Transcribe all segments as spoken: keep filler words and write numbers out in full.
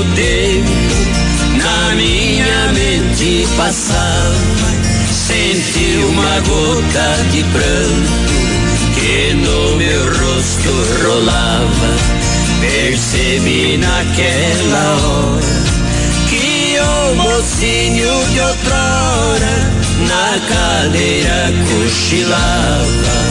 o tempo na minha mente passava, senti uma gota de pranto que no meu rosto rolava. Percebi naquela hora que o mocinho de outrora na cadeira cochilava.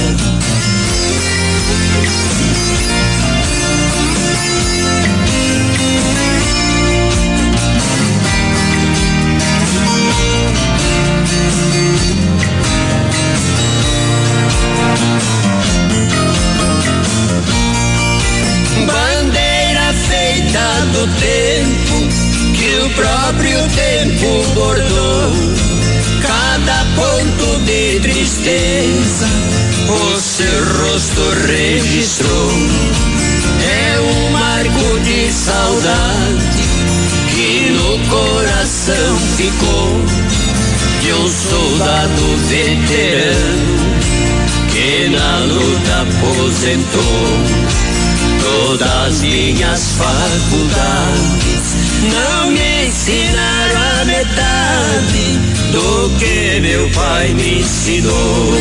Bandeira feita do tempo que o próprio tempo bordou, cada ponto de tristeza o seu rosto registrou. É um marco de saudade que no coração ficou, de um soldado veterano que na luta aposentou. Todas minhas faculdades não me ensinaram a metade do que meu pai me ensinou.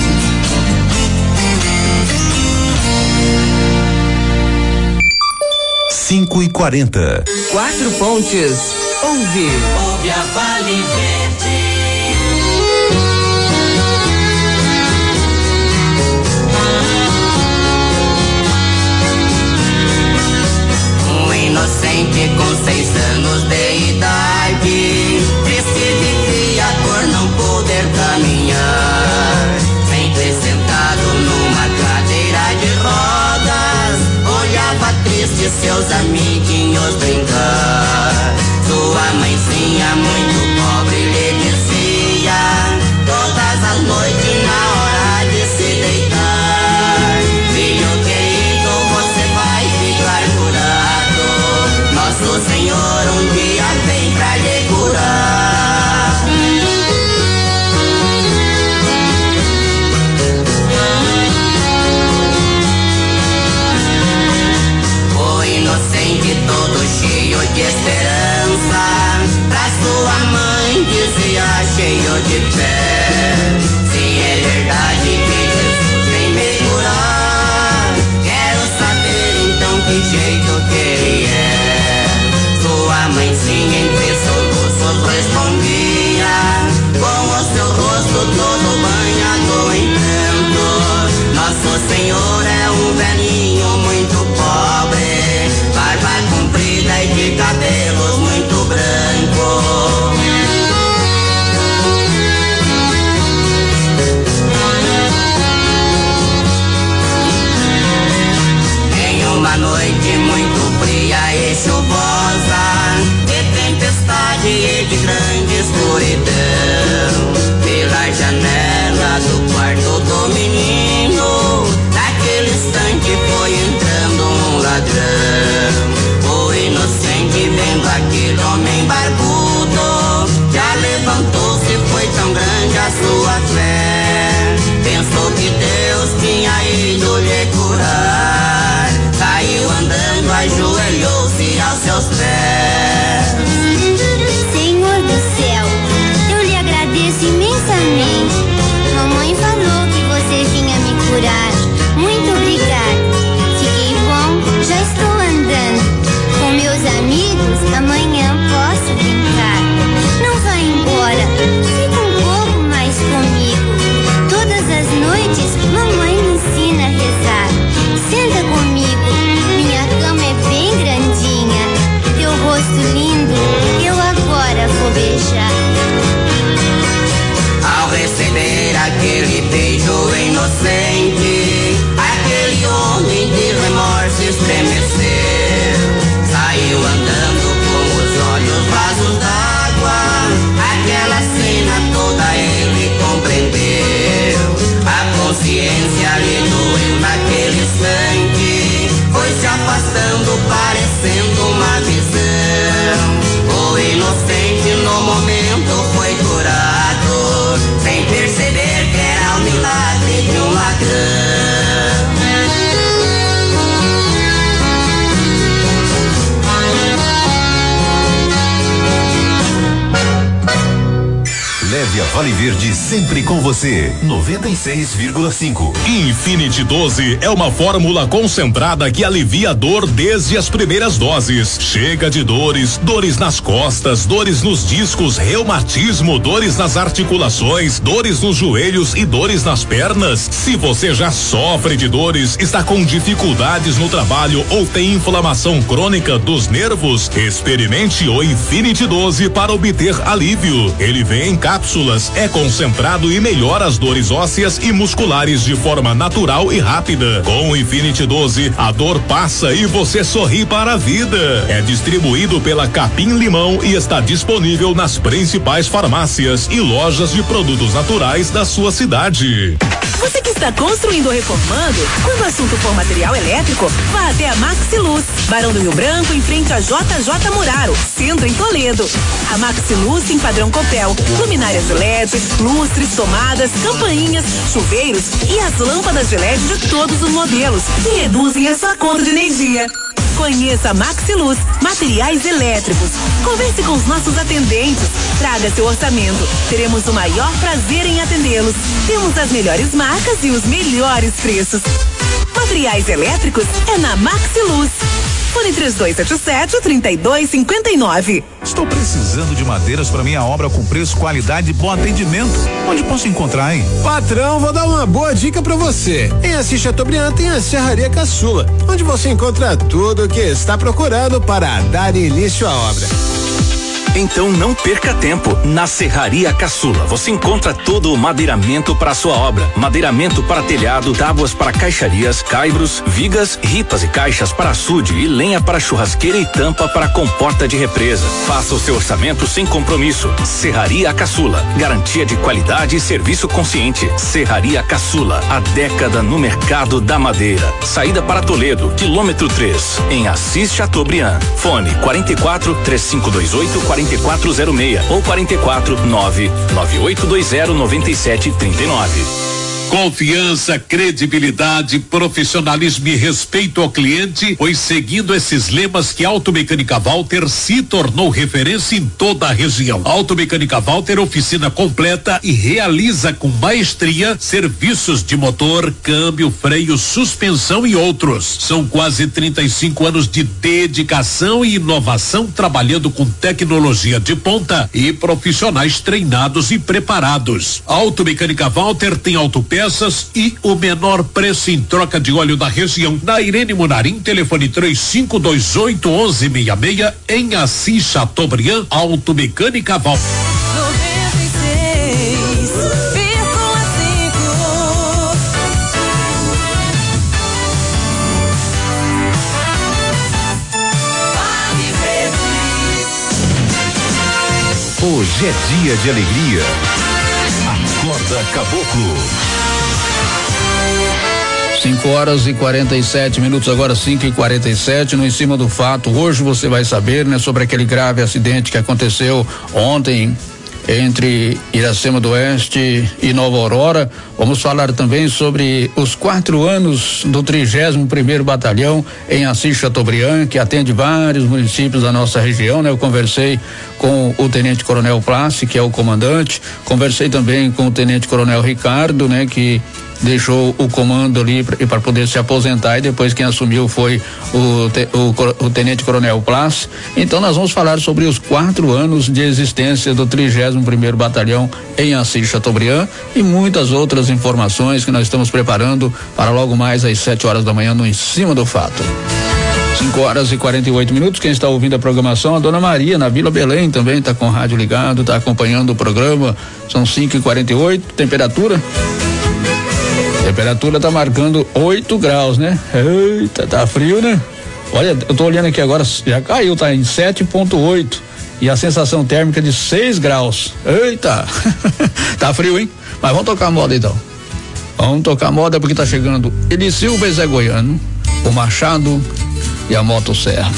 Cinco e quarenta. Quatro Pontes. Ouve. Ouve a Vale Verde. Inocente com seis anos de idade, decide que a cor não poder caminhar, sempre sentado numa cadeira de rodas, olhava triste seus amiguinhos brincar. Sua mãezinha muito pobre lhe dizia, todas as noites na hora de se deitar: filho querido, você vai ficar curado, nosso Senhor um dia vem pra lhe curar. O inocente todo cheio de esperança, pra sua mãe dizia cheio de fé: se é verdade que Jesus vem me curar, quero saber então que jeito que ele é. Sua mãezinha entre soluços respondia, com o seu rosto todo banhado em pranto: nosso Senhor é um velhinho muito pobre, barba comprida e de cabelos muito brancos. Em uma noite muito fria e chuvosa, de tempestade e de grande escuridão, pela janela do quarto do menino, naquele instante foi entrando um ladrão. O inocente, vendo aquele homem barbudo, já levantou-se, foi tão grande a sua fé, pensou que Deus tinha ido lhe curar, saiu andando, ajoelhou-se aos seus pés. Senhor do céu, eu lhe agradeço imensamente. Mamãe falou que você vinha me curar. Muito obrigada. Fiquei bom, já estou andando. Com meus amigos, amanhã posso brincar. Não vá embora, fica um pouco mais comigo. Todas as noites, mamãe me ensina a rezar. Senta comigo, minha cama é bem grandinha. Teu rosto lindo, eu agora vou beijar. Ao receber aquele beijo inocente, aquele homem de remorso estremeceu, saiu andando com os olhos rasos d'água, aquela cena toda ele compreendeu. A consciência lhe doeu naquele instante, foi se afastando parecendo uma visão. O inocente no momento foi curado, sem perceber que era o milagre de um ladrão. Colégio Vale Verde, sempre com você. noventa e seis vírgula cinco. Infinity doze é uma fórmula concentrada que alivia a dor desde as primeiras doses. Chega de dores, dores nas costas, dores nos discos, reumatismo, dores nas articulações, dores nos joelhos e dores nas pernas. Se você já sofre de dores, está com dificuldades no trabalho ou tem inflamação crônica dos nervos, experimente o Infinity doze para obter alívio. Ele vem em cápsulas, é concentrado e melhora as dores ósseas e musculares de forma natural e rápida. Com o Infinity doze, a dor passa e você sorri para a vida. É distribuído pela Capim Limão e está disponível nas principais farmácias e lojas de produtos naturais da sua cidade. Você que está construindo ou reformando, quando o assunto for material elétrico, vá até a Maxiluz, Barão do Rio Branco, em frente a J J Muraro, centro em Toledo. A Maxiluz em padrão Copel, luminárias de L E D, lustres, tomadas, campainhas, chuveiros e as lâmpadas de L E D de todos os modelos, que reduzem a sua conta de energia. Conheça a Maxiluz, materiais elétricos. Converse com os nossos atendentes. Traga seu orçamento. Teremos o maior prazer em atendê-los. Temos as melhores marcas e os melhores preços. Materiais elétricos é na Maxiluz. Fone três dois sete sete, três dois cinco nove. Estou precisando de madeiras para minha obra com preço, qualidade e bom atendimento. Onde posso encontrar, hein? Patrão, vou dar uma boa dica para você. Em Assis Chateaubriand tem a Serraria Caçula, onde você encontra tudo o que está procurando para dar início à obra. Então não perca tempo. Na Serraria Caçula você encontra todo o madeiramento para sua obra. Madeiramento para telhado, tábuas para caixarias, caibros, vigas, ripas e caixas para açude e lenha para churrasqueira e tampa para comporta de represa. Faça o seu orçamento sem compromisso. Serraria Caçula, garantia de qualidade e serviço consciente. Serraria Caçula, a década no mercado da madeira. Saída para Toledo, quilômetro três, em Assis Chateaubriand. Fone quarenta e quatro, três cinco dois oito, quarenta e quatro zero seis ou quarenta e quatro, nove nove oito dois zero, nove sete três nove. Confiança, credibilidade, profissionalismo e respeito ao cliente, pois seguindo esses lemas que a Automecânica Walter se tornou referência em toda a região. Automecânica Walter, oficina completa e realiza com maestria serviços de motor, câmbio, freio, suspensão e outros. São quase trinta e cinco anos de dedicação e inovação trabalhando com tecnologia de ponta e profissionais treinados e preparados. Automecânica Walter tem autopeças e o menor preço em troca de óleo da região. Na Irene Munarim, telefone três cinco dois oito, um um seis seis, em Assis Chateaubriand, Automecânica Walter. Hoje é dia de alegria. Acorda Caboclo. cinco horas e quarenta e sete minutos, agora cinco e quarenta e sete, no Em Cima do Fato. Hoje você vai saber, né, sobre aquele grave acidente que aconteceu ontem entre Iracema do Oeste e Nova Aurora. Vamos falar também sobre os quatro anos do trigésimo primeiro Batalhão em Assis Chateaubriand, que atende vários municípios da nossa região, né? Eu conversei com o Tenente Coronel Place, que é o comandante, conversei também com o Tenente Coronel Ricardo, né? Que deixou o comando ali para poder se aposentar, e depois quem assumiu foi o, te, o, o Tenente Coronel Place. Então nós vamos falar sobre os quatro anos de existência do trigésimo primeiro Batalhão em Assis Chateaubriand e muitas outras informações que nós estamos preparando para logo mais às sete horas da manhã no Em Cima do Fato. cinco horas e quarenta e oito minutos. Quem está ouvindo a programação, a Dona Maria, na Vila Belém, também está com o rádio ligado, está acompanhando o programa. São cinco e quarenta e oito. Temperatura? Temperatura tá marcando oito graus, né? Eita, tá frio, né? Olha, eu tô olhando aqui agora, já caiu, tá em sete ponto oito. E a sensação térmica de seis graus. Eita! Tá frio, hein? Mas vamos tocar a moda então. Vamos tocar a moda porque tá chegando Eliseu Bezé Goiano, o Machado e a Motosserra.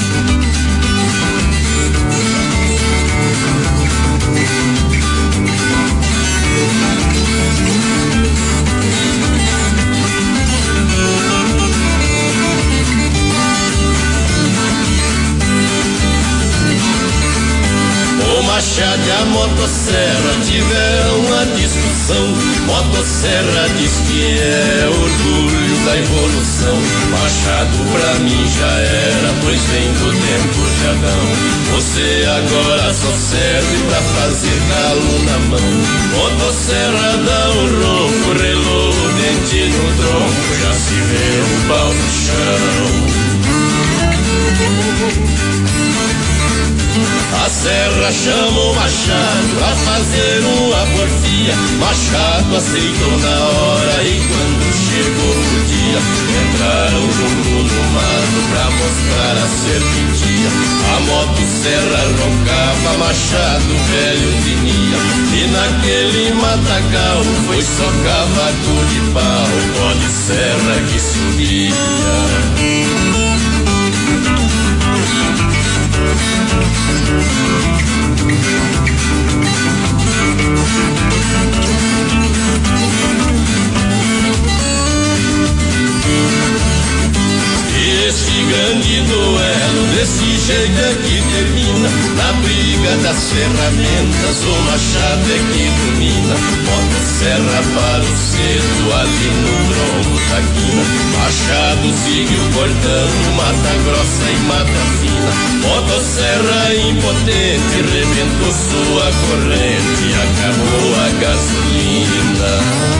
Machado e a motosserra tiveram uma discussão. Motosserra diz que é orgulho da evolução. Machado pra mim já era, pois vem do tempo de Adão. Você agora só serve pra fazer calo na mão. Motosserra dá um ronco, relou o dente no tronco, já se vê o pau no chão. A serra chama o Machado a fazer uma porfia. Machado aceitou na hora e quando chegou o dia, entraram junto no mato pra mostrar a serpentia. A motosserra roncava, Machado velho tinha, e naquele matagal foi só cavaco de pau, pó de serra que subia. Este grande duelo desse jeito é que termina, na briga das ferramentas o Machado é que domina. Motosserra para o cedo ali no tronco da quina. Machado seguiu cortando mata grossa e mata fina. Motosserra impotente rebentou sua corrente e acabou a gasolina.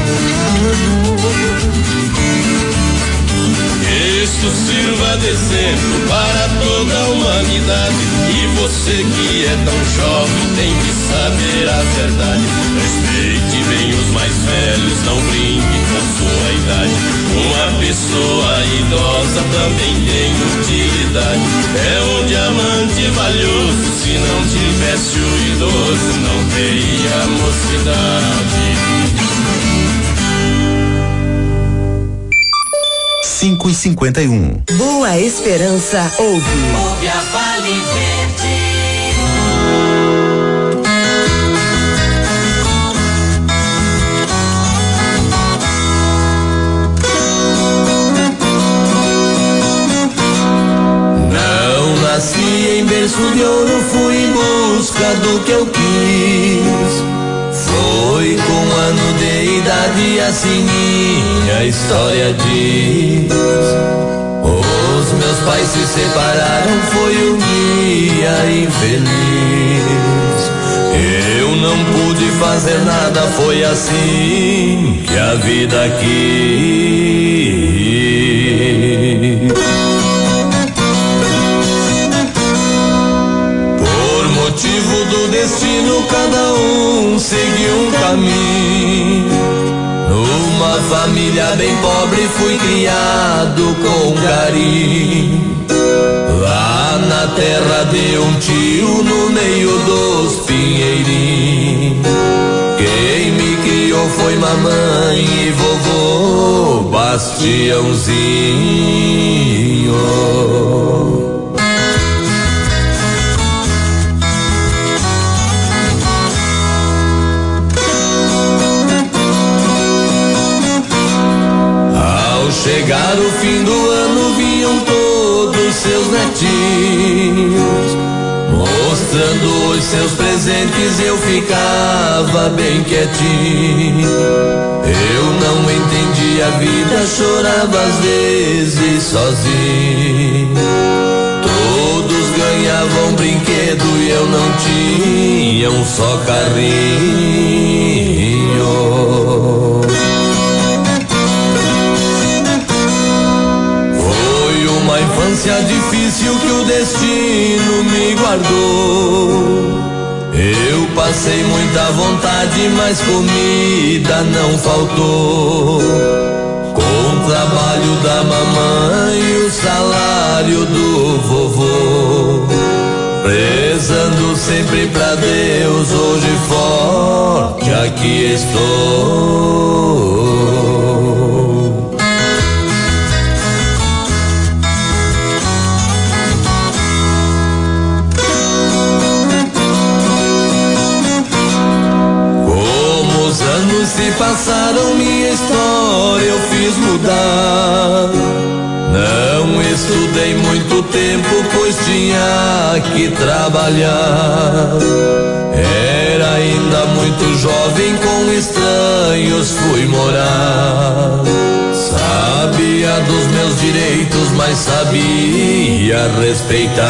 Isto sirva de exemplo para toda a humanidade. E você que é tão jovem tem que saber a verdade. Respeite bem os mais velhos, não brinque com sua idade. Uma pessoa idosa também tem utilidade. É um diamante valioso, se não tivesse o idoso não teria mocidade. cinco e cinquenta e um. Boa Esperança ouve. Ouve a Vale Verde. Não nasci em berço de ouro, fui em busca do que eu quis. Foi com um ano de idade, assim minha história diz. Os meus pais se separaram, foi um dia infeliz. Eu não pude fazer nada, foi assim que a vida quis. Motivo do destino, cada um seguiu um caminho. Numa família bem pobre fui criado com carinho. Lá na terra de um tio, no meio dos pinheirinhos. Quem me criou foi mamãe e vovô Bastiãozinho. Chegar o fim do ano, vinham todos seus netinhos, mostrando os seus presentes, eu ficava bem quietinho. Eu não entendia a vida, chorava às vezes sozinho. Todos ganhavam brinquedo e eu não tinha um só carrinho. Uma infância difícil que o destino me guardou. Eu passei muita vontade, mas comida não faltou. Com o trabalho da mamãe e o salário do vovô, rezando sempre pra Deus, hoje forte aqui estou. Se passaram, minha história eu fiz mudar. Não estudei muito tempo, pois tinha que trabalhar. Era ainda muito jovem, com estranhos fui morar. Sabia dos meus direitos, mas sabia respeitar.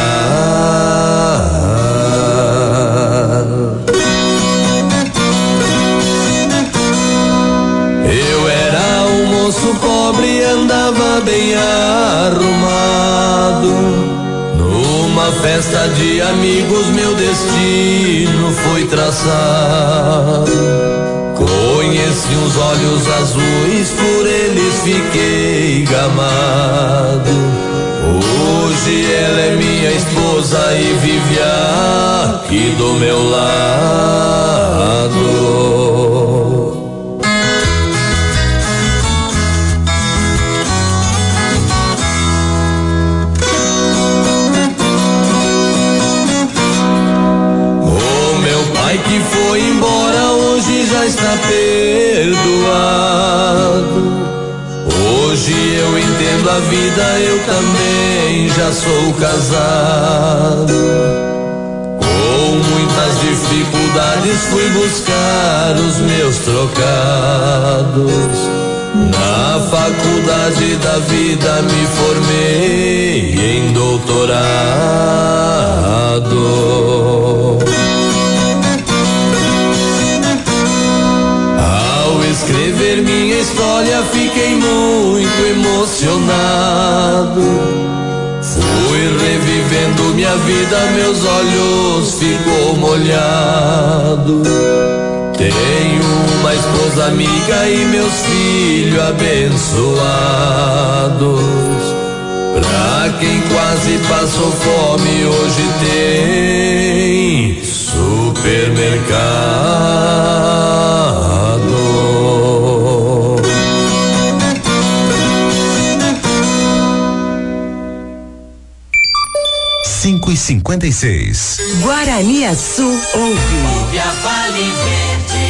Eu era um moço pobre, andava bem arrumado. Numa festa de amigos meu destino foi traçado. Conheci uns olhos azuis, por eles fiquei gamado. Hoje ela é minha esposa e vive aqui do meu lado. Que foi embora, hoje já está perdoado. Hoje eu entendo a vida, eu também já sou casado. Com muitas dificuldades fui buscar os meus trocados. Na faculdade da vida me formei em doutorado. Escrever minha história fiquei muito emocionado. Fui revivendo minha vida, meus olhos ficou molhado. Tenho uma esposa amiga e meus filhos abençoados. Pra quem quase passou fome, hoje tem supermercado. cinco e cinquenta e seis. Guaraniaçu ouve. Ouve a Vale Verde.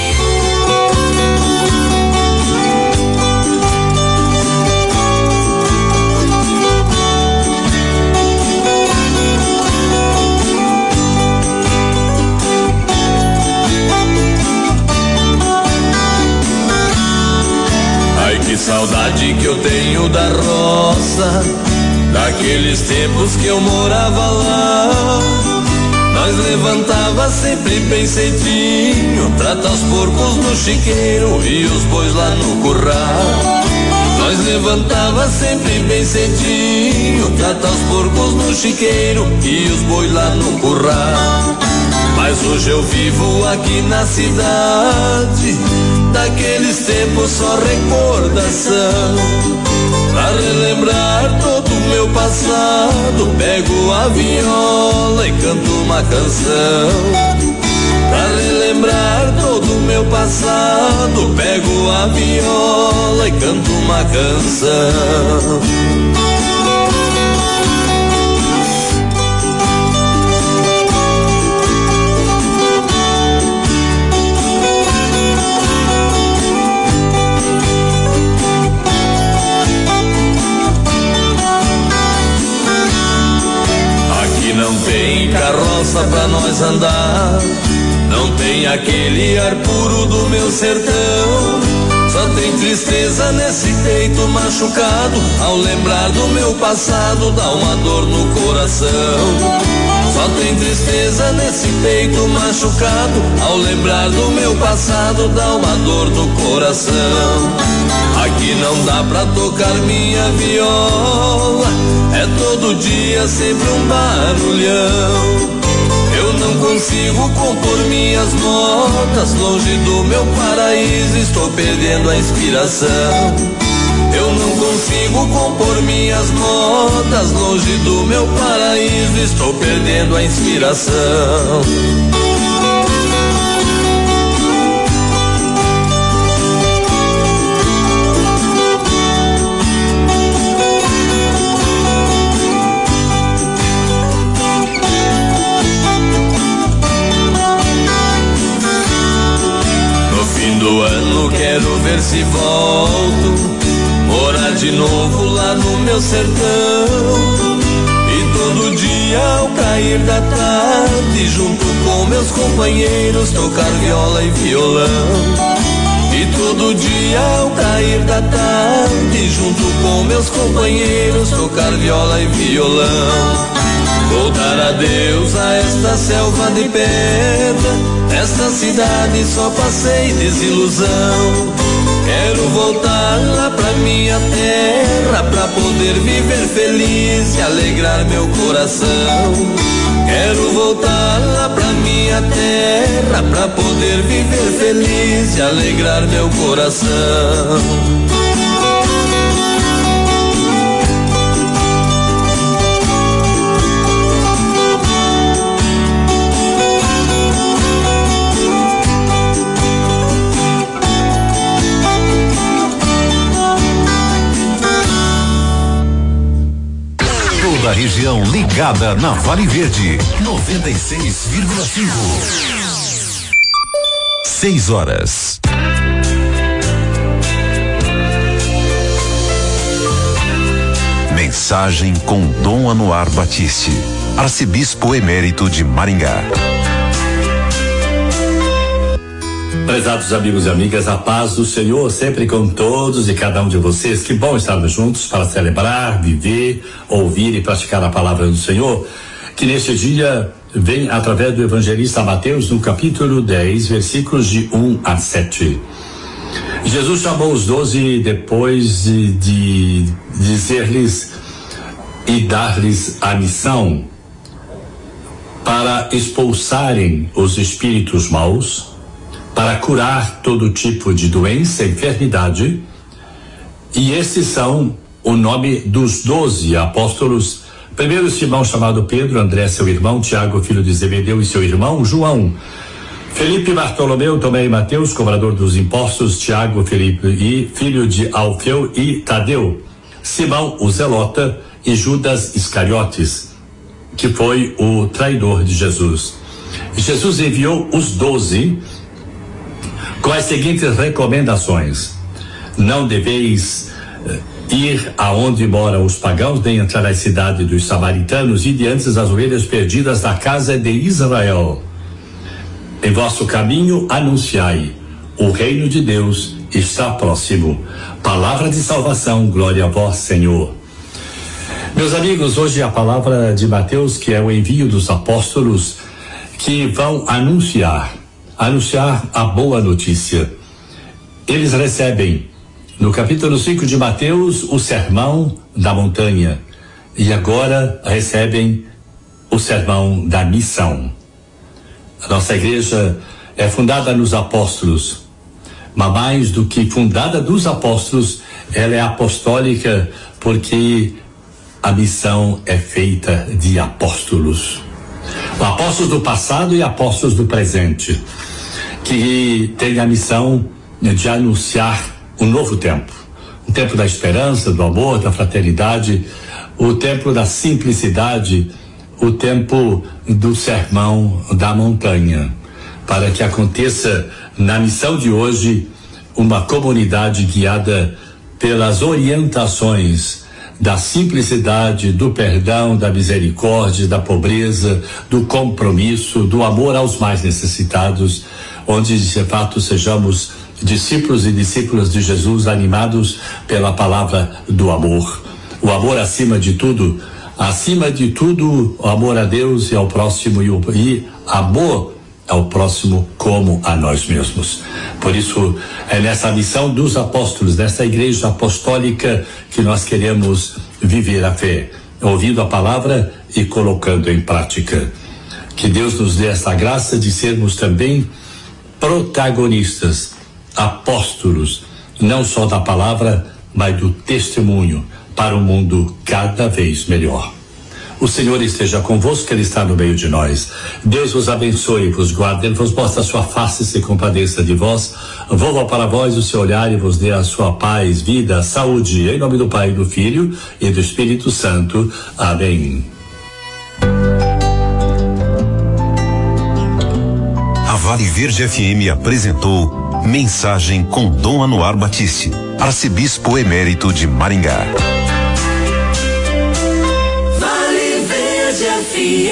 Ai, que saudade que eu tenho da roça, daqueles tempos que eu morava lá. Nós levantava sempre bem cedinho, trata os porcos no chiqueiro e os bois lá no curral. Nós levantava sempre bem cedinho, trata os porcos no chiqueiro e os bois lá no curral. Mas hoje eu vivo aqui na cidade, daqueles tempos só recordação. Pra relembrar todo o meu passado, pego a viola e canto uma canção. Pra relembrar todo o meu passado, pego a viola e canto uma canção. Não tem carroça pra nós andar, não tem aquele ar puro do meu sertão. Só tem tristeza nesse peito machucado, ao lembrar do meu passado dá uma dor no coração. Só tem tristeza nesse peito machucado, ao lembrar do meu passado dá uma dor no coração. Aqui não dá pra tocar minha viola, é todo dia sempre um barulhão. Eu não consigo compor minhas notas, longe do meu paraíso estou perdendo a inspiração. Eu não consigo compor minhas notas, longe do meu paraíso estou perdendo a inspiração. Do ano quero ver se volto, morar de novo lá no meu sertão. E todo dia dia ao cair da tarde, junto com meus companheiros, tocar viola e violão. E todo dia ao cair da tarde, junto com meus companheiros, tocar viola e violão. Vou dar adeus a esta selva de pedra, esta cidade só passei desilusão. Quero voltar lá pra minha terra, pra poder viver feliz e alegrar meu coração. Quero voltar lá pra minha terra, pra poder viver feliz e alegrar meu coração. Da região ligada na Vale Verde, noventa e seis vírgula cinco. Seis horas. Mensagem com Dom Anuar Batiste, arcebispo emérito de Maringá. Prezados amigos e amigas, a paz do Senhor sempre com todos e cada um de vocês. Que bom estarmos juntos para celebrar, viver, ouvir e praticar a palavra do Senhor, que neste dia vem através do evangelista Mateus, no capítulo dez, versículos de um a sete. Jesus chamou os doze depois de, de dizer-lhes e dar-lhes a missão para expulsarem os espíritos maus, para curar todo tipo de doença, enfermidade, e esses são o nome dos doze apóstolos. Primeiro Simão, chamado Pedro, André seu irmão, Tiago filho de Zebedeu e seu irmão João, Felipe, Bartolomeu, Tomé e Mateus, cobrador dos impostos, Tiago, Felipe e filho de Alfeu e Tadeu, Simão o Zelota e Judas Iscariotes, que foi o traidor de Jesus. Jesus enviou os doze com as seguintes recomendações: não deveis uh, ir aonde moram os pagãos, nem entrar na cidade dos samaritanos, e diante das ovelhas perdidas da casa de Israel. Em vosso caminho anunciai, o reino de Deus está próximo. Palavra de salvação, glória a vós, Senhor. Meus amigos, hoje a palavra de Mateus, que é o envio dos apóstolos que vão anunciar anunciar a boa notícia. Eles recebem no capítulo cinco de Mateus o sermão da montanha e agora recebem o sermão da missão. A nossa igreja é fundada nos apóstolos, mas mais do que fundada dos apóstolos, ela é apostólica porque a missão é feita de apóstolos. Apóstolos do passado e apóstolos do presente, que tem a missão de anunciar um novo tempo, um tempo da esperança, do amor, da fraternidade, o tempo da simplicidade, o tempo do sermão da montanha, para que aconteça na missão de hoje uma comunidade guiada pelas orientações da simplicidade, do perdão, da misericórdia, da pobreza, do compromisso, do amor aos mais necessitados, onde de fato sejamos discípulos e discípulas de Jesus, animados pela palavra do amor. O amor acima de tudo, acima de tudo, o amor a Deus e ao próximo, e, o, e amor ao próximo como a nós mesmos. Por isso, é nessa missão dos apóstolos, nessa igreja apostólica, que nós queremos viver a fé, ouvindo a palavra e colocando em prática. Que Deus nos dê essa graça de sermos também protagonistas, apóstolos, não só da palavra, mas do testemunho para um mundo cada vez melhor. O Senhor esteja convosco, Ele está no meio de nós. Deus vos abençoe e vos guarde, Ele vos mostre a sua face e se compadeça de vós. Volva para vós o seu olhar e vos dê a sua paz, vida, saúde, em nome do Pai, do Filho e do Espírito Santo. Amém. A Vale Verde F M apresentou Mensagem com Dom Anuar Batiste, arcebispo emérito de Maringá. Vale Verde F M. F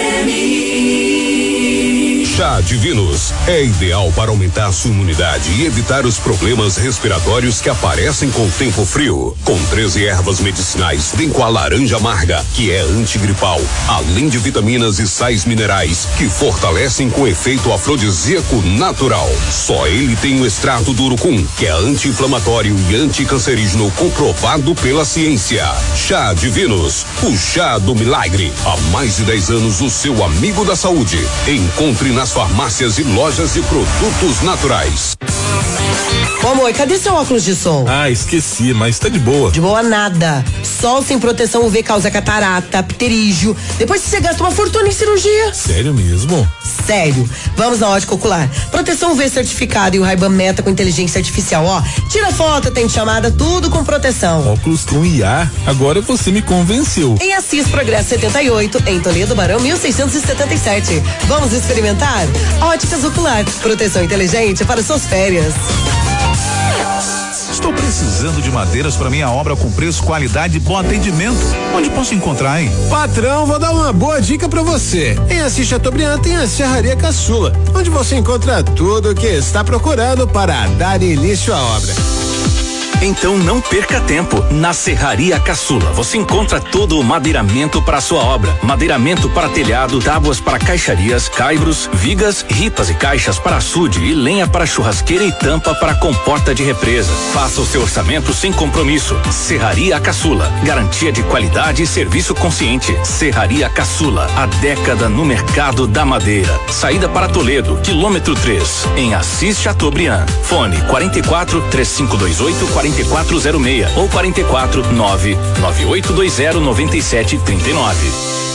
M. Chá Divinos é ideal para aumentar sua imunidade e evitar os problemas respiratórios que aparecem com o tempo frio. Com treze ervas medicinais, vem com a laranja amarga, que é antigripal, além de vitaminas e sais minerais que fortalecem com efeito afrodisíaco natural. Só ele tem o extrato do urucum, que é anti-inflamatório e anticancerígeno comprovado pela ciência. Chá Divinos, o chá do milagre. Há mais de dez anos, o seu amigo da saúde. Encontre nas farmácias e lojas de produtos naturais. Ô amor, cadê seu óculos de sol? Ah, esqueci, mas tá de boa. De boa nada. Sol sem proteção U V causa catarata, pterígio. Depois você gasta uma fortuna em cirurgia. Sério mesmo? Sério. Vamos na Ótica Ocular. Proteção U V certificada e o Ray-Ban Meta com inteligência artificial, ó. Tira foto, tem chamada, tudo com proteção. Óculos com I A, agora você me convenceu. Em Assis Progresso setenta e oito, em Toledo Barão mil seiscentos e setenta e sete. Vamos experimentar? Óticas Ocular. Proteção inteligente para suas férias. Estou precisando de madeiras para minha obra com preço, qualidade e bom atendimento. Onde posso encontrar, hein? Patrão, vou dar uma boa dica pra você. Em Assis Chateaubriand tem a Serraria Caçula, onde você encontra tudo o que está procurando para dar início à obra. Então não perca tempo. Na Serraria Caçula você encontra todo o madeiramento para sua obra. Madeiramento para telhado, tábuas para caixarias, caibros, vigas, ripas e caixas para açude e lenha para churrasqueira e tampa para comporta de represa. Faça o seu orçamento sem compromisso. Serraria Caçula, garantia de qualidade e serviço consciente. Serraria Caçula, a década no mercado da madeira. Saída para Toledo, quilômetro três, em Assis Chateaubriand. Fone quarenta e quatro, três cinco dois oito, quarenta e quatro zero seis ou quarenta e quatro, nove nove oito dois zero, nove sete três nove.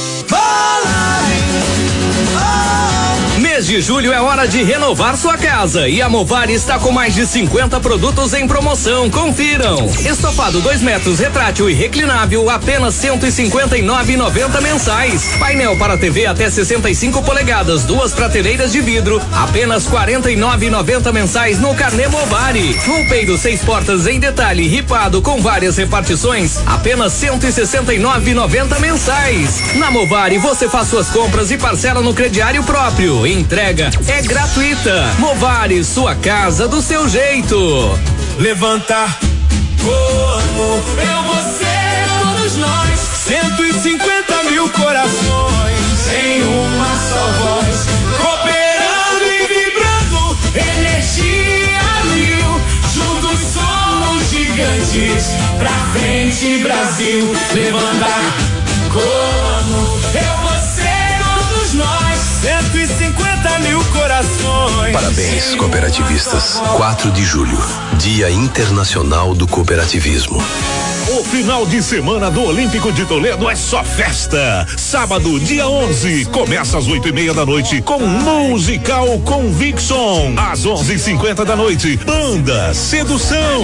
Mês de julho é hora de renovar sua casa e a Movari está com mais de cinquenta produtos em promoção. Confiram. Estofado dois metros retrátil e reclinável, apenas cento e cinquenta e nove reais e noventa mensais. Painel para T V até sessenta e cinco polegadas, duas prateleiras de vidro, apenas quarenta e nove reais e noventa mensais no Carnê Movari. Roupeiro seis portas em detalhe ripado com várias repartições, apenas cento e sessenta e nove reais e noventa mensais. Na Movari você faz suas compras e parcela no crediário próprio. Entrega é gratuita. Movari, sua casa do seu jeito. Levantar, como eu, você, todos nós. cento e cinquenta mil corações em uma só voz, cooperando e vibrando, energia mil. Juntos somos gigantes, pra frente Brasil. Levantar, como eu, você, todos nós. cento e cinquenta mil corações. Parabéns, cooperativistas. quatro de julho, Dia Internacional do Cooperativismo. O final de semana do Olímpico de Toledo é só festa. Sábado, dia onze, começa às oito e meia da noite com Musical Conviction. Às onze e cinquenta da noite, Banda Sedução.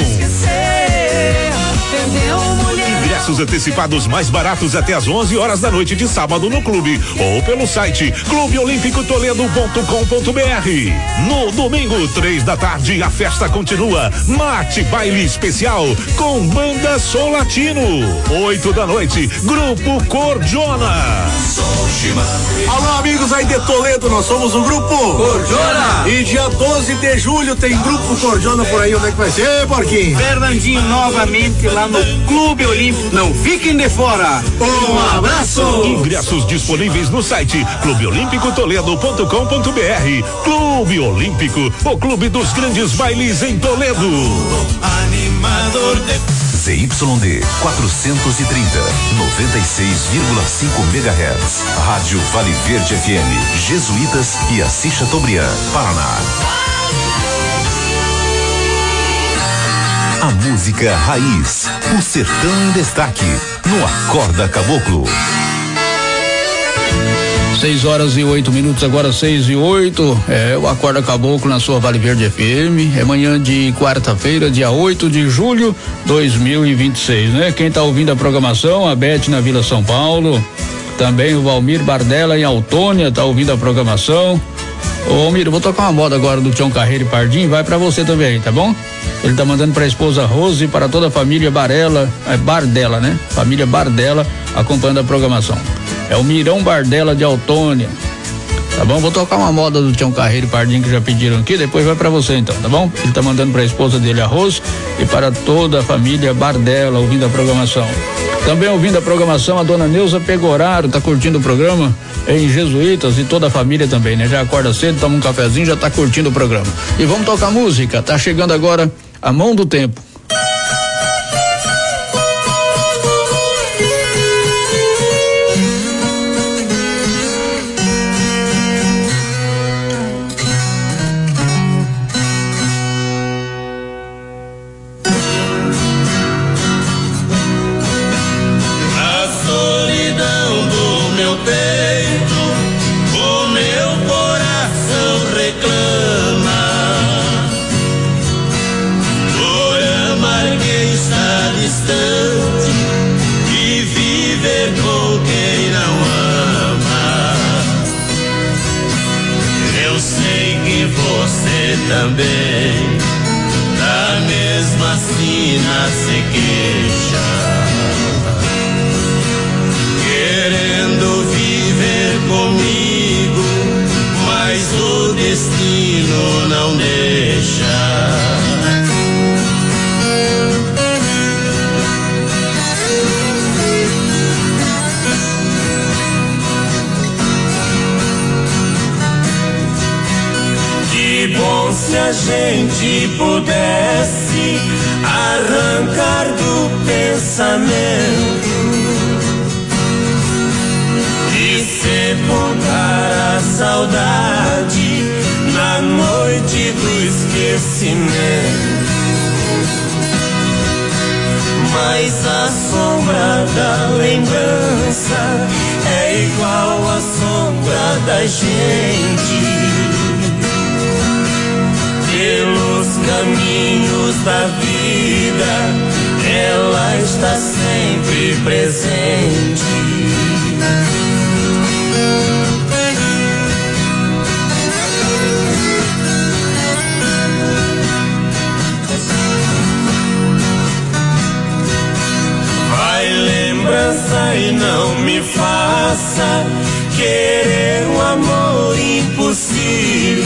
Ingressos antecipados mais baratos até às onze horas da noite de sábado no clube ou pelo site clube olímpico toledo ponto com ponto br. No domingo, três da tarde, a festa continua. Mate baile especial com Banda Solatino. Oito da noite, Grupo Cordiona. Alô, amigos aí de Toledo, nós somos o Grupo Cordiona. E dia doze de julho tem Grupo Cordiona por aí. Onde é que vai ser, Porquinho? Fernandinho, novamente lá no Clube Olímpico. Não fiquem de fora. Um abraço. Ingressos disponíveis no site clube olímpico toledo ponto com ponto br. Clube Olímpico, o clube dos grandes bailes em Toledo. Animador de Z Y D quatrocentos e trinta, noventa e seis vírgula cinco megahertz. Rádio Vale Verde F M, Jesuítas e Assis Chateaubriand, Paraná. A música raiz, o sertão em destaque, no Acorda Caboclo. Seis horas e oito minutos, agora seis e oito. É o Acorda Caboclo na sua Vale Verde F M. É manhã de quarta-feira, dia oito de julho de dois mil e vinte e seis, né? Quem tá ouvindo a programação, a Beth na Vila São Paulo. Também o Valmir Bardella em Autônia tá ouvindo a programação. Ô, Almir, eu vou tocar uma moda agora do Tião Carreiro e Pardim, vai pra você também, tá bom? Ele tá mandando pra esposa Rose e para toda a família Barella, é Bardella, né? Família Bardella acompanhando a programação. É o Mirão Bardella de Autônia. Tá bom? Vou tocar uma moda do Tião Carreiro e Pardinho que já pediram aqui, depois vai pra você então, tá bom? Ele tá mandando pra esposa dele arroz e para toda a família Bardella ouvindo a programação. Também ouvindo a programação a dona Neuza Pegoraro, tá curtindo o programa em Jesuítas e toda a família também, né? Já acorda cedo, toma um cafezinho, já tá curtindo o programa. E vamos tocar música, tá chegando agora a Mão do Tempo. Também da mesma sina se queixa, querendo viver comigo, mas o destino não deixa. Se a gente pudesse arrancar do pensamento e sepultar a saudade na noite do esquecimento, mas a sombra da lembrança é igual à sombra da gente. Pelos caminhos da vida, ela está sempre presente. Vai lembrança e não me faça querer um amor impossível.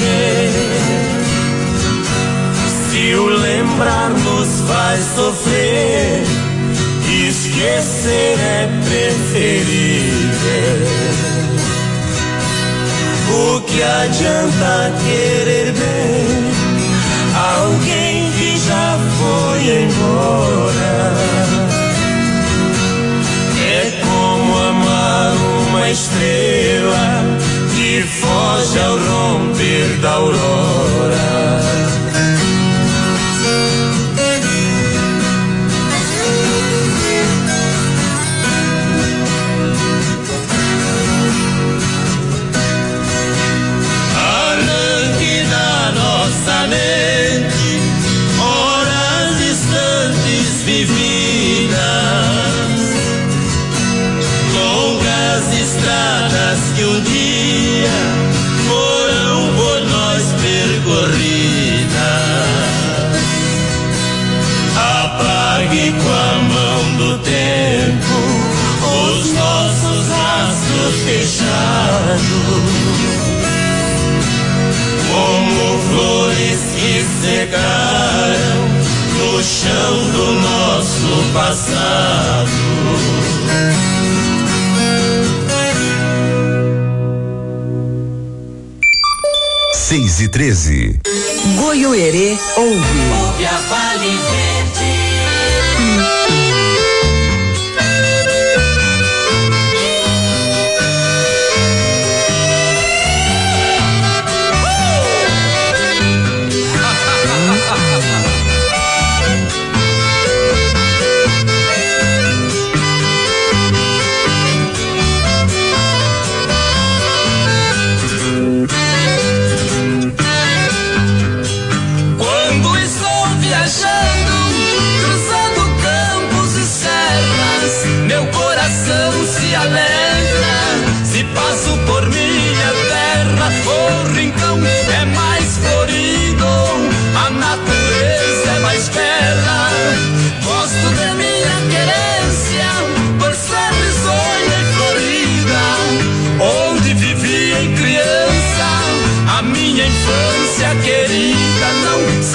Se o lembrar nos faz sofrer, esquecer é preferível. O que adianta querer bem alguém que já foi embora? É como amar uma estrela que foge ao romper da aurora. Horas distantes vividas, longas estradas que um dia foram por nós percorridas. Apague com a mão do tempo os nossos rastros deixados, como flores que secaram no chão do nosso passado. Seis e treze. Goiuerê ouve. Ouve a Vale Verde. Se alegra, se passo por minha terra, o rincão é mais florido, a natureza é mais bela. Gosto da minha querência, por ser risonha e florida.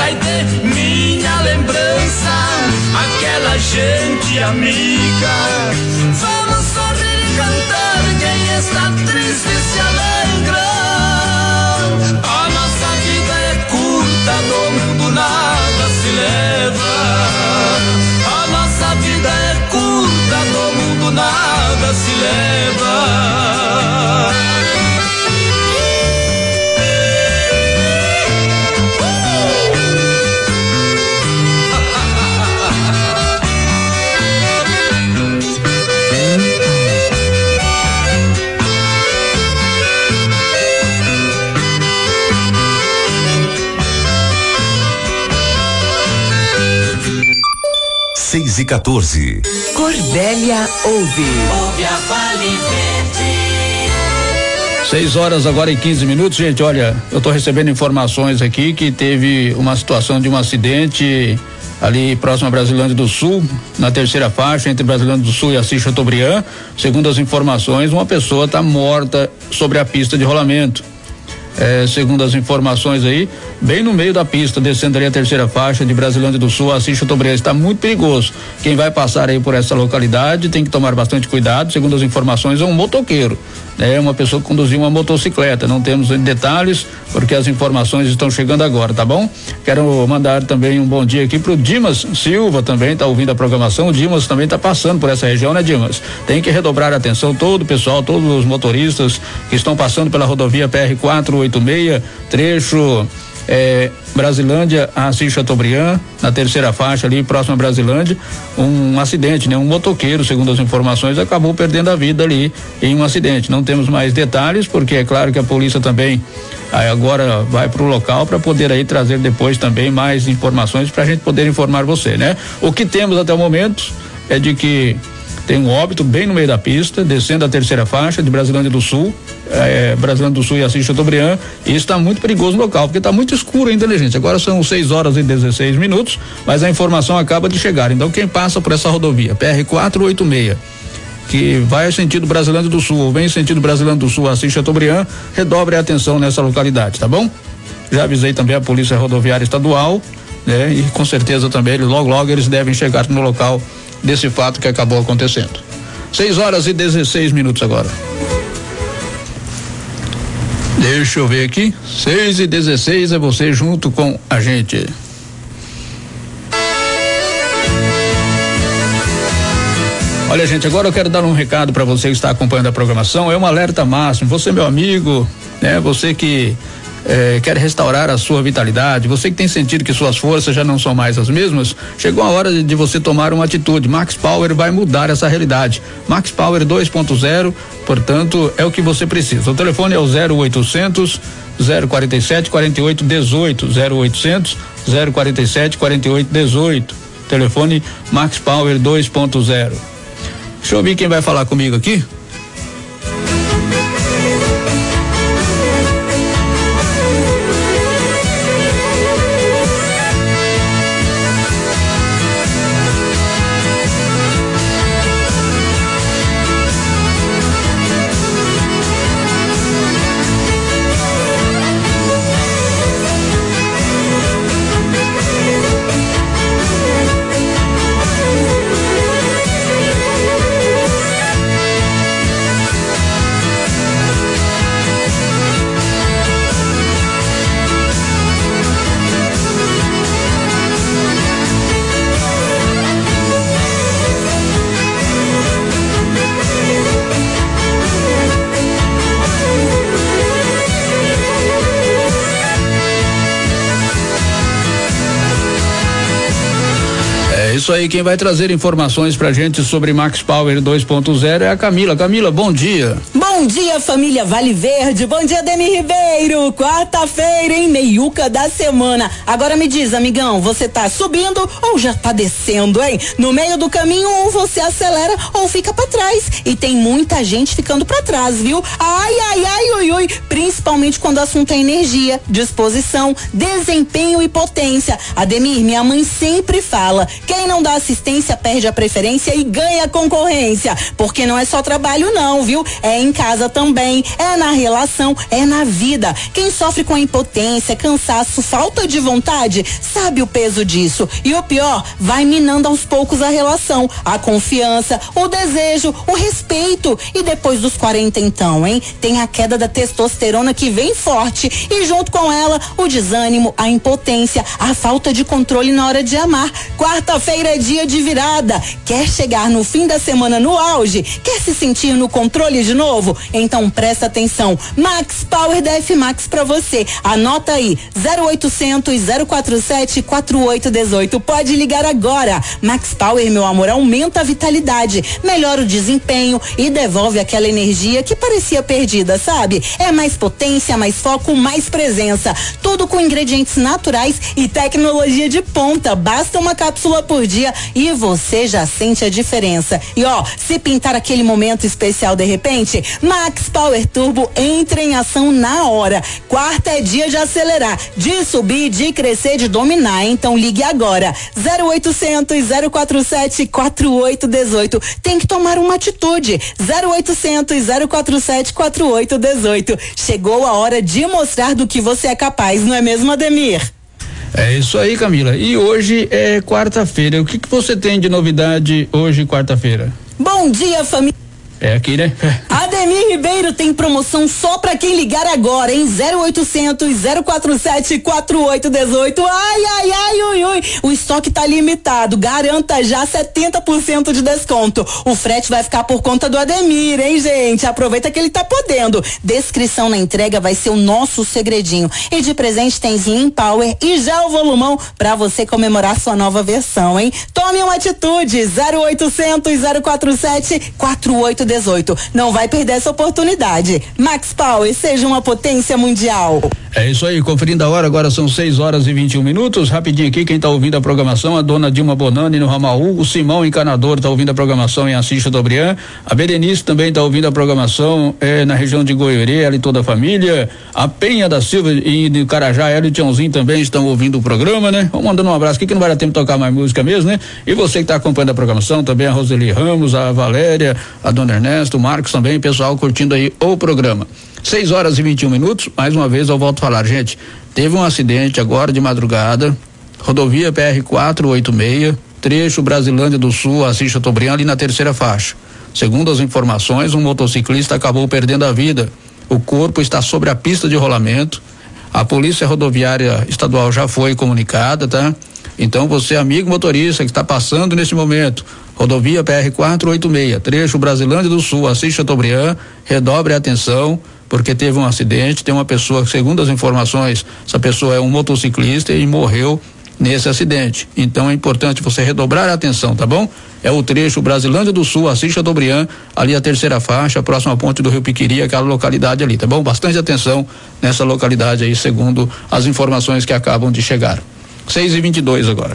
sai de minha lembrança, aquela gente amiga. Vamos sorrir e cantar, quem está triste se alegra. A nossa vida é curta, do mundo nada se leva. A nossa vida é curta, do mundo nada se leva. seis e quatorze. Corbélia ouve. Ouve a Vale Verde. seis horas agora e quinze minutos, gente. Olha, eu tô recebendo informações aqui que teve uma situação de um acidente ali próximo a Brasilândia do Sul, na terceira faixa entre Brasilândia do Sul e Assis Chateaubriand. Segundo as informações, uma pessoa está morta sobre a pista de rolamento. É, segundo as informações aí, bem no meio da pista, descendo ali a terceira faixa de Brasilândia do Sul, Assis Chateaubriand, está muito perigoso. Quem vai passar aí por essa localidade tem que tomar bastante cuidado. Segundo as informações, é um motoqueiro, né? Uma pessoa que conduziu uma motocicleta. Não temos detalhes porque as informações estão chegando agora, tá bom? Quero mandar também um bom dia aqui pro Dimas Silva, também tá ouvindo a programação. O Dimas também tá passando por essa região, né, Dimas? Tem que redobrar a atenção, todo o pessoal, todos os motoristas que estão passando pela rodovia P R quatrocentos e oitenta e seis, trecho É, Brasilândia a Assis Chateaubriand, na terceira faixa ali, próximo a Brasilândia, um acidente, né? Um motoqueiro, segundo as informações, acabou perdendo a vida ali em um acidente. Não temos mais detalhes, porque é claro que a polícia também aí agora vai para o local para poder aí trazer depois também mais informações para a gente poder informar você, né? O que temos até o momento é de que tem um óbito bem no meio da pista, descendo a terceira faixa de Brasilândia do Sul, é, Brasilândia do Sul e Assis Chateaubriand, e está muito perigoso no local, porque está muito escuro ainda, né, gente? Agora são seis horas e dezesseis minutos, mas a informação acaba de chegar. Então, quem passa por essa rodovia, P R quatrocentos e oitenta e seis, que vai sentido Brasilândia do Sul, ou vem sentido Brasilândia do Sul, Assis Chateaubriand, redobre a atenção nessa localidade, tá bom? Já avisei também a Polícia Rodoviária Estadual, né? E com certeza também, logo, logo eles devem chegar no local desse fato que acabou acontecendo. seis horas e dezesseis minutos agora. Deixa eu ver aqui. seis e dezesseis é você junto com a gente. Olha, gente, agora eu quero dar um recado para você que está acompanhando a programação. É um alerta máximo. Você, meu amigo, né? Você que É, quer restaurar a sua vitalidade, você que tem sentido que suas forças já não são mais as mesmas, chegou a hora de, de você tomar uma atitude. Max Power vai mudar essa realidade. Max Power dois ponto zero, portanto, é o que você precisa. O telefone é o zero oitocentos, zero quarenta e sete, quarenta e oito, dezoito, zero oitocentos, zero quarenta e sete, quarenta e oito, dezoito. Telefone Max Power dois ponto zero. Deixa eu ver quem vai falar comigo aqui. Isso aí, quem vai trazer informações pra gente sobre Max Power dois ponto zero é a Camila. Camila, bom dia. Bom dia, família Vale Verde. Bom dia, Demi Ribeiro. Quarta-feira, hein? Meiuca da semana. Agora me diz, amigão, você tá subindo ou já tá descendo, hein? No meio do caminho, ou você acelera ou fica pra trás. E tem muita gente ficando pra trás, viu? Ai, ai, ai, ui, ui, ui, principalmente quando o assunto é energia, disposição, desempenho e potência. Ademir, minha mãe sempre fala, quem não dá assistência perde a preferência e ganha a concorrência, porque não é só trabalho não, viu? É em casa também, é na relação, é na vida. Quem sofre com a impotência, cansaço, falta de vontade, sabe o peso disso. E o pior, vai minando aos poucos a relação, a confiança, o desejo, o respeito. E depois dos quarenta então, hein? Tem a queda da testosterona que vem forte e junto com ela o desânimo, a impotência, a falta de controle na hora de amar. Quarta-feira é dia de virada. Quer chegar no fim da semana no auge? Quer se sentir no controle de novo? Então presta atenção. Max Power da F Max pra você. Anota aí, zero oitocentos, zero quatro sete, quatro oito um oito. Pode ligar agora. Max Power, meu amor, aumenta a vitalidade, melhora o desempenho e devolve aquela energia que parecia perdida, sabe? É mais potência, mais foco, mais presença. Tudo com ingredientes naturais e tecnologia de ponta. Basta uma cápsula por dia e você já sente a diferença. E ó, se pintar aquele momento especial de repente, Max Power Turbo entra em ação na hora. Quarta é dia de acelerar, de subir, de crescer, de dominar. Então ligue agora. zero oitocentos, zero quatro sete, quatro oito um oito. Tem que tomar uma atitude. zero oitocentos, zero quatro sete, quatro oito um oito. Chegou a hora de mostrar do que você é capaz, não é mesmo, Ademir? É isso aí, Camila. E hoje é quarta-feira. O que que você tem de novidade hoje, quarta-feira? Bom dia, família. É aqui, né? Ademir Ribeiro tem promoção só pra quem ligar agora, hein? zero oitocentos, zero quatro sete, quatro oito um oito. Ai, ai, ai, ui, ui. O estoque tá limitado. Garanta já setenta por cento de desconto. O frete vai ficar por conta do Ademir, hein, gente? Aproveita que ele tá podendo. Descrição na entrega vai ser o nosso segredinho. E de presente tem Slim Power e já o volumão pra você comemorar sua nova versão, hein? Tome uma atitude. zero oitocentos, zero quatro sete, quatro oito um oito. Não vai perder essa oportunidade. Max Power, seja uma potência mundial. É isso aí, conferindo a hora, agora são seis horas e vinte e um minutos. Rapidinho aqui, quem tá ouvindo a programação, a dona Dilma Bonani no Ramal Hugo, o Simão Encanador tá ouvindo a programação em Assis Chateaubriand, a Berenice também tá ouvindo a programação é, na região de Goiorê, ela e toda a família, a Penha da Silva e de Carajá, ela e o Tiãozinho também estão ouvindo o programa, né? Vamos mandando um abraço aqui que não vai dar tempo de tocar mais música mesmo, né? E você que tá acompanhando a programação, também a Roseli Ramos, a Valéria, a dona Ernesto, o Marcos também, pessoal curtindo aí o programa. seis horas e vinte e um minutos, mais uma vez eu volto a falar, gente, teve um acidente agora de madrugada, rodovia P R quatrocentos e oitenta e seis, trecho Brasilândia do Sul, Assis Chateaubriand, ali na terceira faixa. Segundo as informações, um motociclista acabou perdendo a vida. O corpo está sobre a pista de rolamento. A Polícia Rodoviária Estadual já foi comunicada, tá? Então você, amigo motorista que está passando nesse momento, rodovia P R quatrocentos e oitenta e seis, trecho Brasilândia do Sul, Assis Chateaubriand, redobre a atenção, porque teve um acidente, tem uma pessoa, segundo as informações, essa pessoa é um motociclista e morreu nesse acidente. Então é importante você redobrar a atenção, tá bom? É o trecho Brasilândia do Sul, Assis Chateaubriand, ali a terceira faixa, próxima à ponte do Rio Piquiri, aquela localidade ali, tá bom? Bastante atenção nessa localidade aí, segundo as informações que acabam de chegar. seis e vinte e dois agora.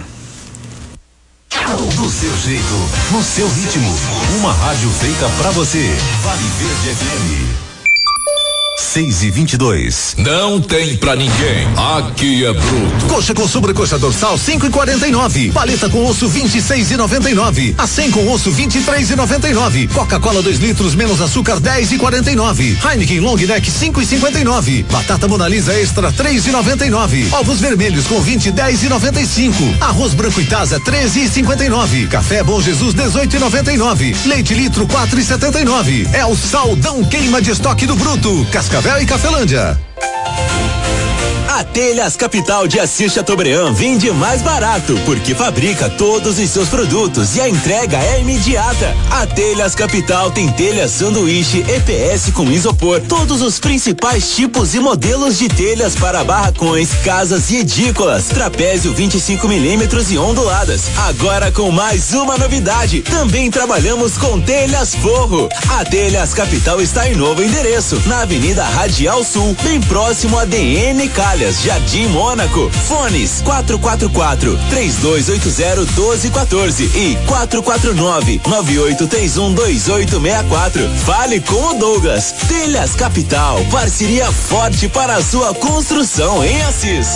Do seu jeito, no seu ritmo. Uma rádio feita pra você. Vale Verde F M. seis e vinte e dois. Não tem pra ninguém. Aqui é bruto. Coxa com sobrecoxa dorsal cinco e quarenta e nove. Paleta com osso vinte e seis e noventa e nove. A cem com osso vinte e três e noventa e nove. Coca-Cola dois litros menos açúcar dez e quarenta e nove. Heineken Long Neck cinco e cinquenta e nove. Batata Mona Lisa Extra três e noventa e nove. Ovos vermelhos com vinte dez e noventa e cinco. Arroz branco Itasa treze e cinquenta e nove. Café Bom Jesus dezoito e noventa e nove. Leite litro quatro e setenta e nove. É o saldão queima de estoque do Bruto. Cascavel e Cafelândia. A Telhas Capital de Assis Chateaubriand vende mais barato, porque fabrica todos os seus produtos e a entrega é imediata. A Telhas Capital tem telhas sanduíche E P S com isopor, todos os principais tipos e modelos de telhas para barracões, casas e edículas, trapézio vinte e cinco milímetros e onduladas. Agora com mais uma novidade, também trabalhamos com telhas forro. A Telhas Capital está em novo endereço, na Avenida Radial Sul, bem próximo a D N Calhas. Joias Jardim Mônaco. Fones quatro quatro quatro, três dois oito zero, um dois um quatro e quatro quatro nove, nove oito três um, dois oito seis quatro. Fale com o Douglas. Telhas Capital, parceria forte para a sua construção em Assis.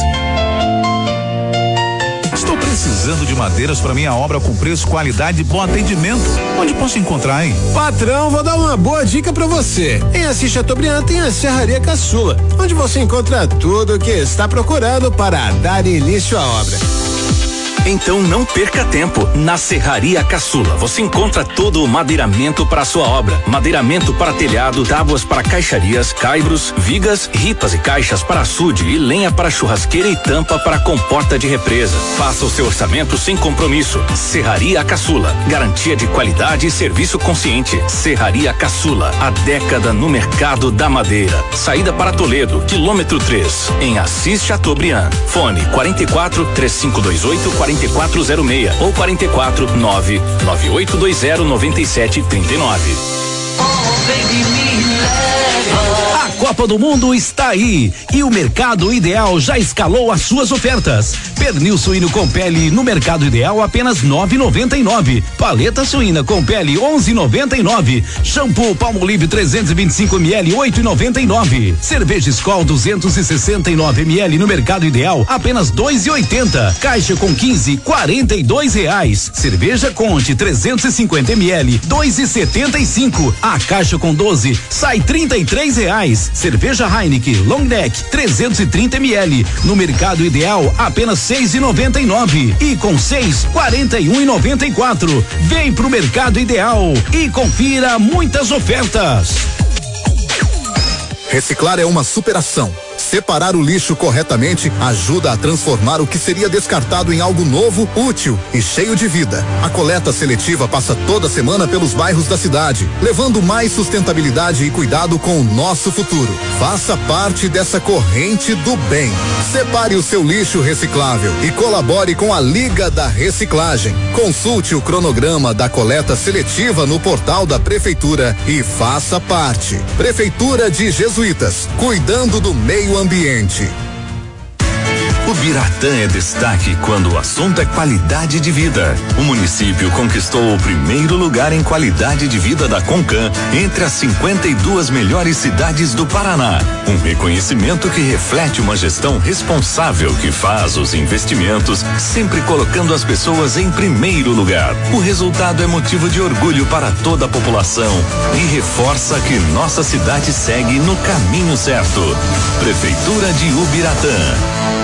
Estou precisando de madeiras para minha obra com preço, qualidade e bom atendimento. Onde posso encontrar, hein? Patrão, vou dar uma boa dica para você. Em Assis Chateaubriand tem a Serraria Caçula, onde você encontra tudo o que está procurando para dar início à obra. Então não perca tempo. Na Serraria Caçula você encontra todo o madeiramento para a sua obra. Madeiramento para telhado, tábuas para caixarias, caibros, vigas, ripas e caixas para açude e lenha para churrasqueira e tampa para comporta de represa. Faça o seu orçamento sem compromisso. Serraria Caçula, garantia de qualidade e serviço consciente. Serraria Caçula, há década no mercado da madeira. Saída para Toledo, quilômetro três, em Assis Chateaubriand. Fone quarenta e quatro, três cinco dois oito, quarenta e quatro zero seis ou quarenta e quatro, nove nove oito dois zero, nove sete três nove. A Copa do Mundo está aí e o Mercado Ideal já escalou as suas ofertas. Pernil suíno com pele no Mercado Ideal apenas nove e noventa e nove. Paleta suína com pele onze e noventa e nove. Shampoo Palmolive trezentos e vinte e cinco mililitros oito e noventa e nove. Cerveja Skol duzentos e sessenta e nove mililitros no Mercado Ideal apenas dois e oitenta. Caixa com quinze, quarenta e dois reais. Cerveja Conte trezentos e cinquenta mililitros dois e setenta e cinco. A caixa com doze sai trinta e três reais. Cerveja Heineken Long Neck trezentos e trinta mililitros no Mercado Ideal apenas seis e noventa e nove e com seis, quarenta e um e noventa e quatro. Vem pro Mercado Ideal e confira muitas ofertas. Reciclar é uma superação. Separar o lixo corretamente ajuda a transformar o que seria descartado em algo novo, útil e cheio de vida. A coleta seletiva passa toda semana pelos bairros da cidade, levando mais sustentabilidade e cuidado com o nosso futuro. Faça parte dessa corrente do bem. Separe o seu lixo reciclável e colabore com a Liga da Reciclagem. Consulte o cronograma da coleta seletiva no portal da Prefeitura e faça parte. Prefeitura de Jesuítas, cuidando do meio ambiente. O Biratã é destaque quando o assunto é qualidade de vida. O município conquistou o primeiro lugar em qualidade de vida da Concan entre as cinquenta e duas melhores cidades do Paraná. Um reconhecimento que reflete uma gestão responsável que faz os investimentos sempre colocando as pessoas em primeiro lugar. O resultado é motivo de orgulho para toda a população e reforça que nossa cidade segue no caminho certo. Prefeitura de Ubiratã.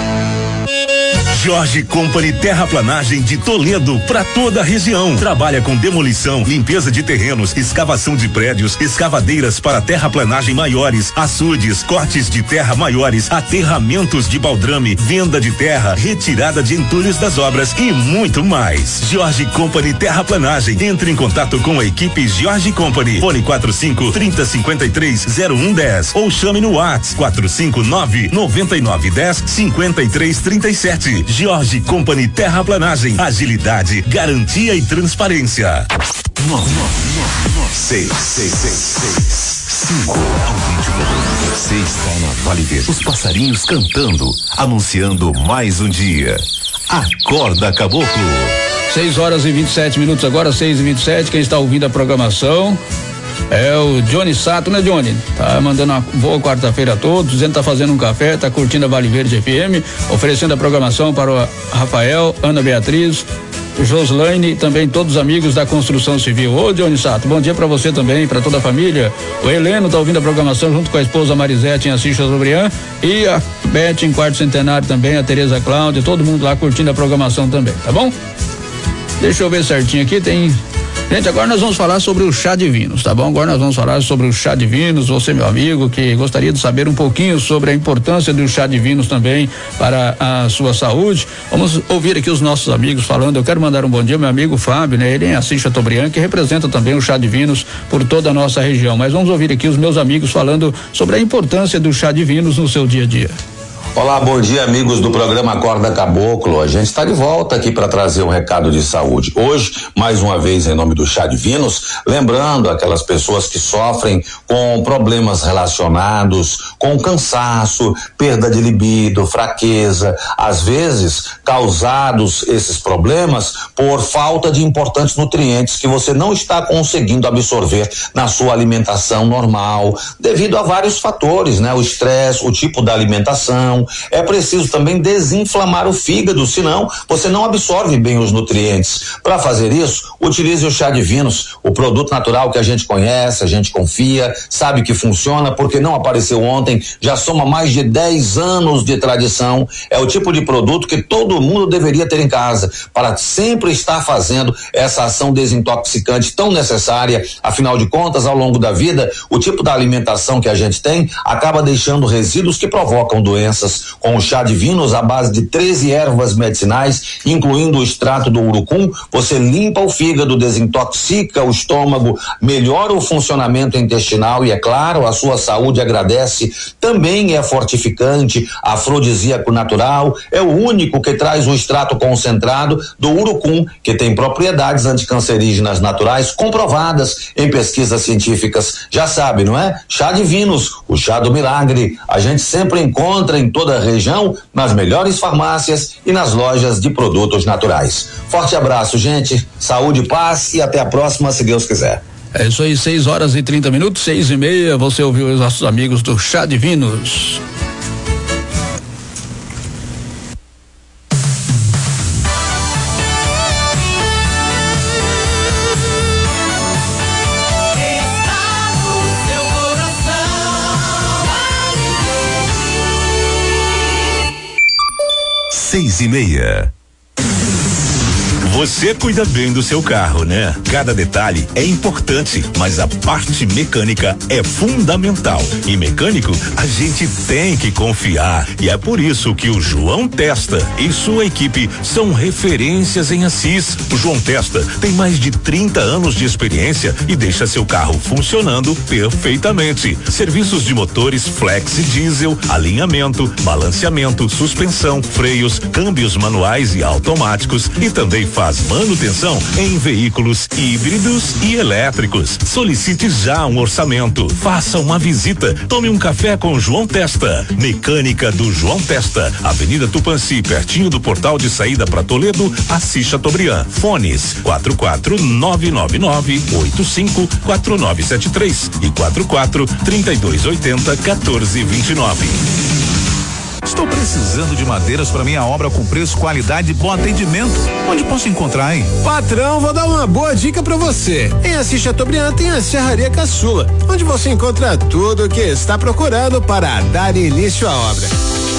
Jorge Company Terraplanagem de Toledo para toda a região. Trabalha com demolição, limpeza de terrenos, escavação de prédios, escavadeiras para terraplanagem maiores, açudes, cortes de terra maiores, aterramentos de baldrame, venda de terra, retirada de entulhos das obras e muito mais. Jorge Company Terraplanagem. Entre em contato com a equipe Jorge Company. Fone quatro cinco, trinta, cinquenta e três, zero um dez ou chame no WhatsApp quatro cinco nove, noventa e nove, dez, cinquenta e três, trinta e sete. Jorge Company Terraplanagem, agilidade, garantia e transparência. Nove, nove, seis, seis, seis, seis, cinco ao ritmo. Você está na Vale Verde. Os passarinhos cantando, anunciando mais um dia. Acorda, Caboclo. seis horas e vinte e sete minutos agora, seis e vinte e sete. Quem está ouvindo a programação é o Johnny Sato, né, Johnny? Tá mandando uma boa quarta-feira a todos, dizendo que tá fazendo um café, tá curtindo a Vale Verde F M, oferecendo a programação para o Rafael, Ana Beatriz, Joslaine e também todos os amigos da construção civil. Ô, Johnny Sato, bom dia para você também, para toda a família. O Heleno tá ouvindo a programação junto com a esposa Marisete em Assis Chateaubriand e a Beth em quarto centenário também, a Tereza Cláudia, todo mundo lá curtindo a programação também, tá bom? Deixa eu ver certinho aqui, tem... Gente, agora nós vamos falar sobre o chá de vinos, tá bom? Agora nós vamos falar sobre o chá de vinos. Você, meu amigo, que gostaria de saber um pouquinho sobre a importância do chá de vinos também para a sua saúde. Vamos ouvir aqui os nossos amigos falando. Eu quero mandar um bom dia ao meu amigo Fábio, né? Ele é em Assis Chateaubriand, que representa também o chá de vinos por toda a nossa região. Mas vamos ouvir aqui os meus amigos falando sobre a importância do chá de vinos no seu dia a dia. Olá, bom dia, amigos do programa Acorda Caboclo. A gente está de volta aqui para trazer um recado de saúde. Hoje, mais uma vez, em nome do Chá de Vinos, lembrando aquelas pessoas que sofrem com problemas relacionados com cansaço, perda de libido, fraqueza, às vezes causados esses problemas por falta de importantes nutrientes que você não está conseguindo absorver na sua alimentação normal, devido a vários fatores, né? O estresse, o tipo da alimentação. É preciso também desinflamar o fígado, senão você não absorve bem os nutrientes. Para fazer isso, utilize o Chá de Vinos, o produto natural que a gente conhece, a gente confia, sabe que funciona porque não apareceu ontem, já soma mais de dez anos de tradição. É o tipo de produto que todo mundo deveria ter em casa para sempre estar fazendo essa ação desintoxicante tão necessária. Afinal de contas, ao longo da vida, o tipo da alimentação que a gente tem acaba deixando resíduos que provocam doenças. Com o Chá de Vinos à base de treze ervas medicinais, incluindo o extrato do urucum, você limpa o fígado, desintoxica o estômago, melhora o funcionamento intestinal e, é claro, a sua saúde agradece. Também é fortificante, afrodisíaco natural, é o único que traz o extrato concentrado do urucum, que tem propriedades anticancerígenas naturais comprovadas em pesquisas científicas. Já sabe, não é? Chá de Vinos, o chá do milagre. A gente sempre encontra em toda a região, nas melhores farmácias e nas lojas de produtos naturais. Forte abraço, gente. Saúde, paz e até a próxima, se Deus quiser. É isso aí, seis horas e trinta minutos, seis e meia. Você ouviu os nossos amigos do Chá de Vinos. Seis e meia. Você cuida bem do seu carro, né? Cada detalhe é importante, mas a parte mecânica é fundamental. E mecânico, a gente tem que confiar. E é por isso que o João Testa e sua equipe são referências em Assis. O João Testa tem mais de trinta anos de experiência e deixa seu carro funcionando perfeitamente. Serviços de motores flex diesel, alinhamento, balanceamento, suspensão, freios, câmbios manuais e automáticos e também faz manutenção em veículos híbridos e elétricos. Solicite já um orçamento. Faça uma visita. Tome um café com João Testa. Mecânica do João Testa. Avenida Tupanci, pertinho do portal de saída para Toledo, Assis Chateaubriand. Fones quatro quatro nove nove nove oito cinco quatro nove sete três e quatro quatro trinta e dois oitenta quatorze vinte e nove. Estou precisando de madeiras para minha obra com preço, qualidade e bom atendimento. Onde posso encontrar, hein? Patrão, vou dar uma boa dica para você. Em Assis Chateaubriand tem a Serraria Caçula, onde você encontra tudo o que está procurando para dar início à obra.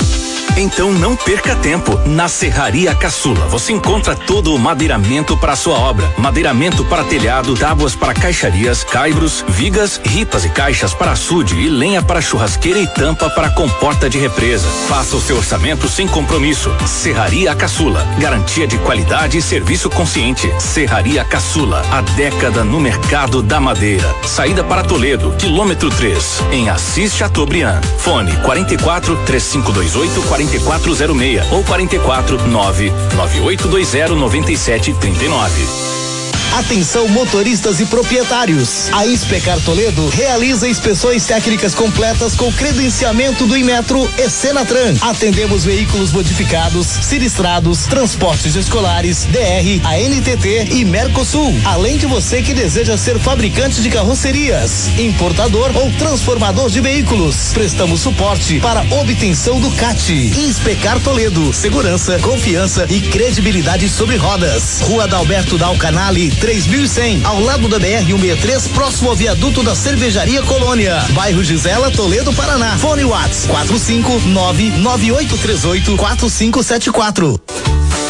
Então não perca tempo. Na Serraria Caçula você encontra todo o madeiramento para sua obra. Madeiramento para telhado, tábuas para caixarias, caibros, vigas, ripas e caixas para açude e lenha para churrasqueira e tampa para comporta de represa. Faça o seu orçamento sem compromisso. Serraria Caçula, garantia de qualidade e serviço consciente. Serraria Caçula, a década no mercado da madeira. Saída para Toledo, quilômetro três, em Assis Chateaubriand. Fone quarenta e quatro, três cinco dois oito, quarenta e quatro zero seis ou quarenta e quatro, nove nove oito dois zero, nove sete três nove. Atenção motoristas e proprietários. A Inspecar Toledo realiza inspeções técnicas completas com credenciamento do Inmetro e Senatran. Atendemos veículos modificados, sinistrados, transportes escolares, D R, A N T T e Mercosul. Além de você que deseja ser fabricante de carrocerias, importador ou transformador de veículos. Prestamos suporte para obtenção do C A T. Inspecar Toledo. Segurança, confiança e credibilidade sobre rodas. Rua Dalberto Dalcanali, três mil e cem, ao lado da B R cento e sessenta e três, próximo ao viaduto da Cervejaria Colônia, bairro Gisela, Toledo, Paraná. Fone WhatsApp quatro cinco nove nove oito três oito quatro cinco sete quatro.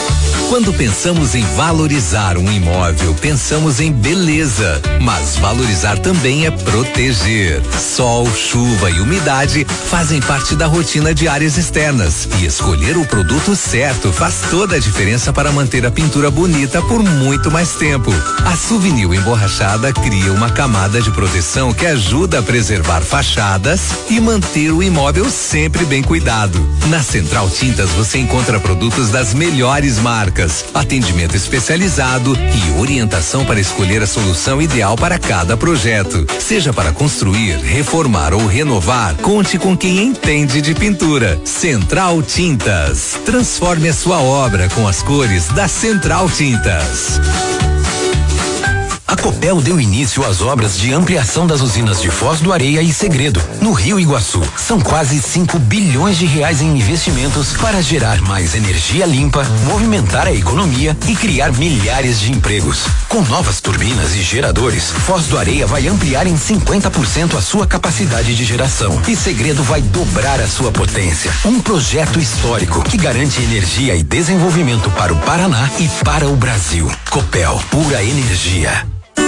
Quando pensamos em valorizar um imóvel, pensamos em beleza, mas valorizar também é proteger. Sol, chuva e umidade fazem parte da rotina de áreas externas e escolher o produto certo faz toda a diferença para manter a pintura bonita por muito mais tempo. A Suvinil emborrachada cria uma camada de proteção que ajuda a preservar fachadas e manter o imóvel sempre bem cuidado. Na Central Tintas você encontra produtos das melhores marcas, atendimento especializado e orientação para escolher a solução ideal para cada projeto. Seja para construir, reformar ou renovar, conte com quem entende de pintura. Central Tintas. Transforme a sua obra com as cores da Central Tintas. A Copel deu início às obras de ampliação das usinas de Foz do Areia e Segredo, no Rio Iguaçu. São quase cinco bilhões de reais em investimentos para gerar mais energia limpa, movimentar a economia e criar milhares de empregos. Com novas turbinas e geradores, Foz do Areia vai ampliar em cinquenta por cento a sua capacidade de geração e Segredo vai dobrar a sua potência. Um projeto histórico que garante energia e desenvolvimento para o Paraná e para o Brasil. Copel, pura energia.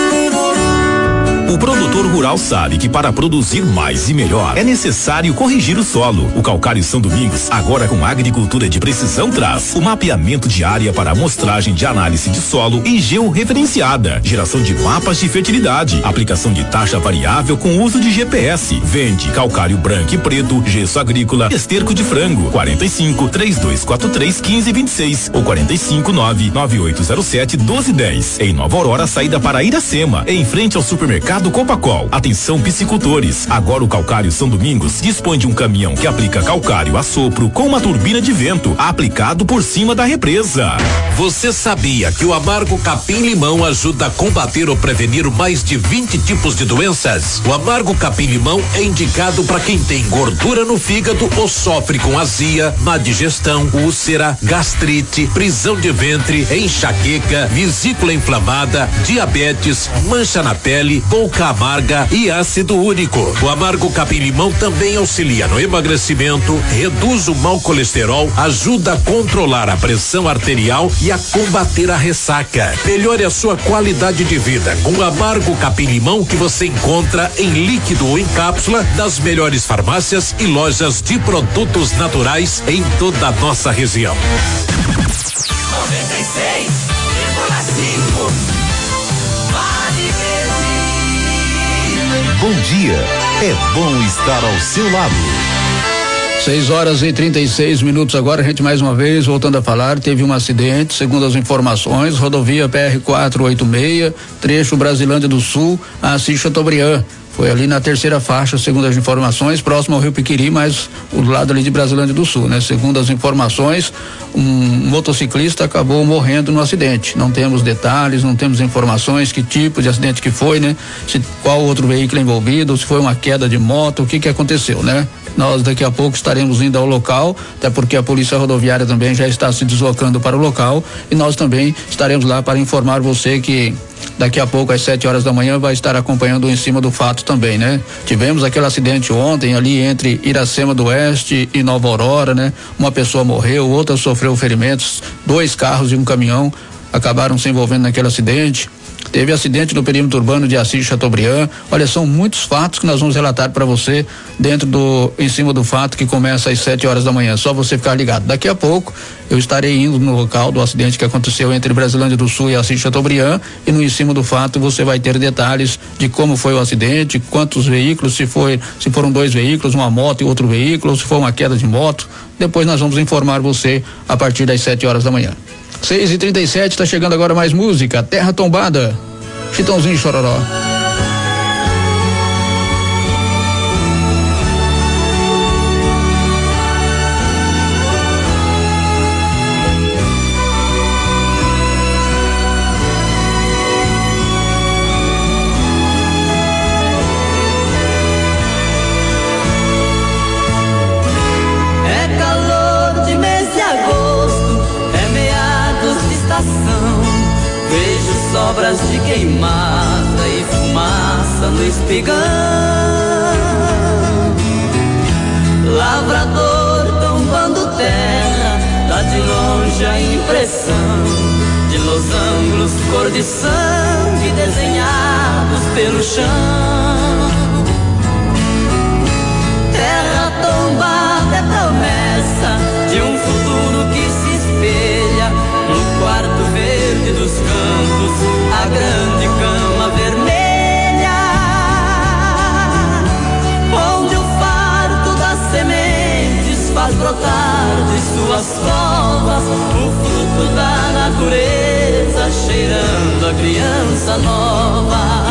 O produtor rural sabe que para produzir mais e melhor é necessário corrigir o solo. O Calcário São Domingos, agora com agricultura de precisão, traz o mapeamento de área para amostragem de análise de solo e georreferenciada, geração de mapas de fertilidade, aplicação de taxa variável com uso de G P S. Vende calcário branco e preto, gesso agrícola, esterco de frango. quarenta e cinco, três dois quatro três, quinze vinte e seis ou quarenta e cinco, nove nove oito zero sete, doze dez. Em Nova Aurora, saída para Iracema, em frente ao supermercado do Copacol. Atenção piscicultores, agora o Calcário São Domingos dispõe de um caminhão que aplica calcário a sopro com uma turbina de vento aplicado por cima da represa. Você sabia que o amargo capim-limão ajuda a combater ou prevenir mais de vinte tipos de doenças? O amargo capim-limão é indicado para quem tem gordura no fígado ou sofre com azia, má digestão, úlcera, gastrite, prisão de ventre, enxaqueca, vesícula inflamada, diabetes, mancha na pele, boca amarga e ácido úrico. O amargo capim-limão também auxilia no emagrecimento, reduz o mau colesterol, ajuda a controlar a pressão arterial e a combater a ressaca. Melhore a sua qualidade de vida com o amargo capim-limão que você encontra em líquido ou em cápsula das melhores farmácias e lojas de produtos naturais em toda a nossa região. noventa e seis vírgula cinco Bom dia, é bom estar ao seu lado. seis horas e trinta e seis minutos agora, a gente mais uma vez voltando a falar, teve um acidente, segundo as informações, rodovia P R quatrocentos e oitenta e seis, trecho Brasilândia do Sul, Assis Chateaubriand. Foi ali na terceira faixa, segundo as informações, próximo ao Rio Piquiri, mas o lado ali de Brasilândia do Sul, né? Segundo as informações, um motociclista acabou morrendo no acidente. Não temos detalhes, não temos informações, que tipo de acidente que foi, né? Se, qual outro veículo envolvido, se foi uma queda de moto, o que que aconteceu, né? Nós daqui a pouco estaremos indo ao local, até porque a Polícia Rodoviária também já está se deslocando para o local e nós também estaremos lá para informar você que daqui a pouco às sete horas da manhã vai estar acompanhando em cima do fato também, né? Tivemos aquele acidente ontem ali entre Iracema do Oeste e Nova Aurora, né? Uma pessoa morreu, outra sofreu ferimentos, dois carros e um caminhão acabaram se envolvendo naquele acidente. Teve acidente no perímetro urbano de Assis Chateaubriand. Olha, são muitos fatos que nós vamos relatar para você dentro do, em cima do fato que começa às sete horas da manhã. Só você ficar ligado. Daqui a pouco eu estarei indo no local do acidente que aconteceu entre Brasilândia do Sul e Assis Chateaubriand e no em cima do fato você vai ter detalhes de como foi o acidente, quantos veículos, se foi, se foram dois veículos, uma moto e outro veículo, se foi uma queda de moto. Depois nós vamos informar você a partir das sete horas da manhã. seis e trinta e sete, tá chegando agora mais música, Terra Tombada, Chitãozinho Chororó. É calor de mês de agosto, é meados de estação. Vejo sobras de queimada e fumaça no espigão. Lavrador tombando terra, tá de longe forte a impressão de losangos cor de sangue desenhados pelo chão. Terra tombada é promessa de um futuro que se espelha no quarto verde dos campos, a grande cama vermelha, onde o farto das sementes faz brotar de suas covas o fruto da natureza, cheirando a criança nova.